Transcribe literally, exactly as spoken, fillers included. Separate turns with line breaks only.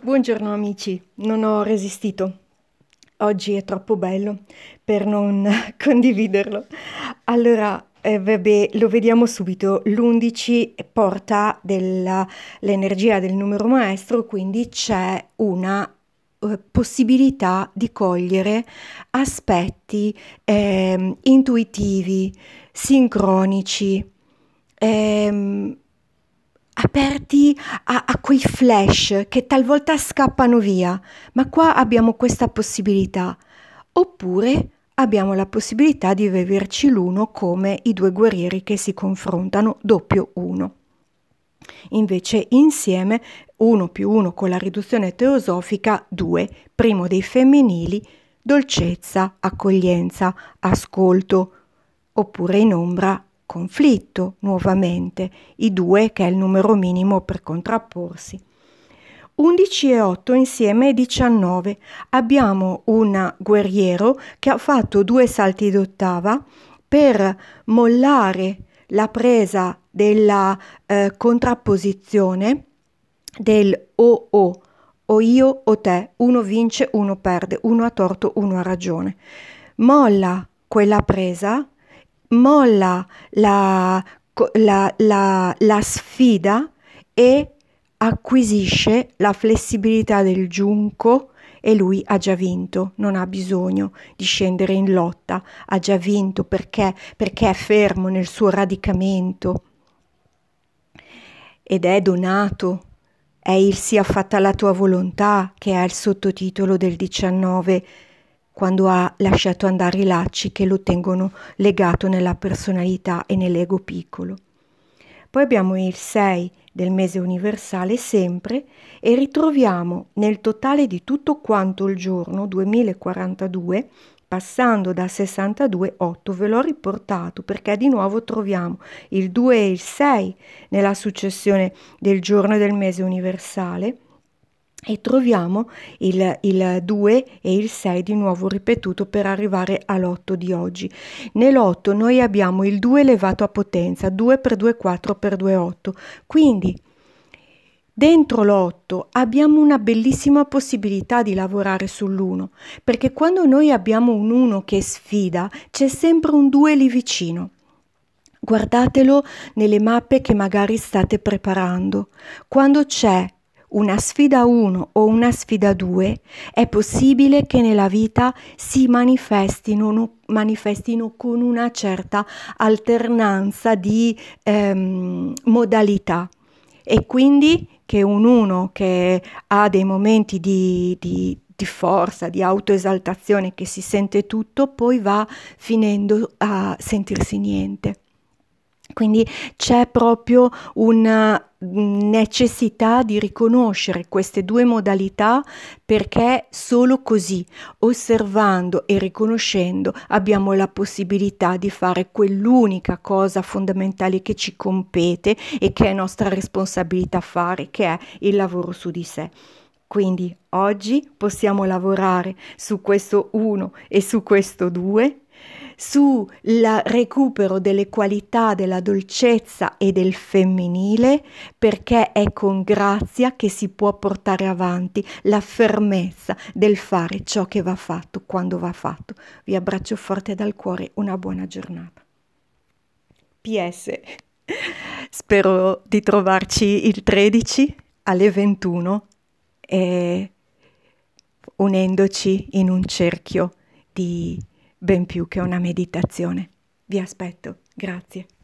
Buongiorno amici, non ho resistito. Oggi è troppo bello per non condividerlo. Allora, eh, vabbè, lo vediamo subito. L'undici porta della- l'energia del numero maestro, quindi c'è una eh, possibilità di cogliere aspetti ehm, intuitivi, sincronici, ehm, aperti a, a quei flash che talvolta scappano via, ma qua abbiamo questa possibilità. Oppure abbiamo la possibilità di vederci l'uno come i due guerrieri che si confrontano, doppio uno. Invece insieme uno più uno con la riduzione teosofica due, primo dei femminili, dolcezza, accoglienza, ascolto, oppure in ombra conflitto nuovamente, i due che è il numero minimo per contrapporsi. undici e otto insieme è diciannove. Abbiamo un guerriero che ha fatto due salti d'ottava per mollare la presa della eh, contrapposizione del o o, o io o te, uno vince, uno perde, uno ha torto, uno ha ragione. Molla quella presa, molla la, la, la, la sfida e acquisisce la flessibilità del giunco e lui ha già vinto, non ha bisogno di scendere in lotta, ha già vinto perché, perché è fermo nel suo radicamento ed è donato. È il sia fatta la tua volontà che è il sottotitolo del diciannove, quando ha lasciato andare i lacci che lo tengono legato nella personalità e nell'ego piccolo. Poi abbiamo il sei del mese universale sempre e ritroviamo nel totale di tutto quanto il giorno duemilaquarantadue, passando da sessantadue, otto, ve l'ho riportato perché di nuovo troviamo il due e il sei nella successione del giorno del mese universale e troviamo il, il due e il sei di nuovo ripetuto per arrivare all'otto di oggi. Nell'otto noi abbiamo il due elevato a potenza, due per due, quattro per due, otto. Quindi dentro l'otto abbiamo una bellissima possibilità di lavorare sull'uno, perché quando noi abbiamo un uno che sfida, c'è sempre un due lì vicino. Guardatelo nelle mappe che magari state preparando. Quando c'è una sfida uno o una sfida due, è possibile che nella vita si manifestino, manifestino con una certa alternanza di ehm, modalità. E quindi che un uno che ha dei momenti di, di, di forza, di autoesaltazione, che si sente tutto, poi va finendo a sentirsi niente. Quindi c'è proprio una necessità di riconoscere queste due modalità, perché solo così, osservando e riconoscendo, abbiamo la possibilità di fare quell'unica cosa fondamentale che ci compete e che è nostra responsabilità fare, che è il lavoro su di sé. Quindi oggi possiamo lavorare su questo uno e su questo due, sul recupero delle qualità della dolcezza e del femminile, perché è con grazia che si può portare avanti la fermezza del fare ciò che va fatto quando va fatto. Vi abbraccio forte dal cuore, una buona giornata. P S. Spero di trovarci il tredici alle ventuno e unendoci in un cerchio di ben più che una meditazione. Vi aspetto, grazie.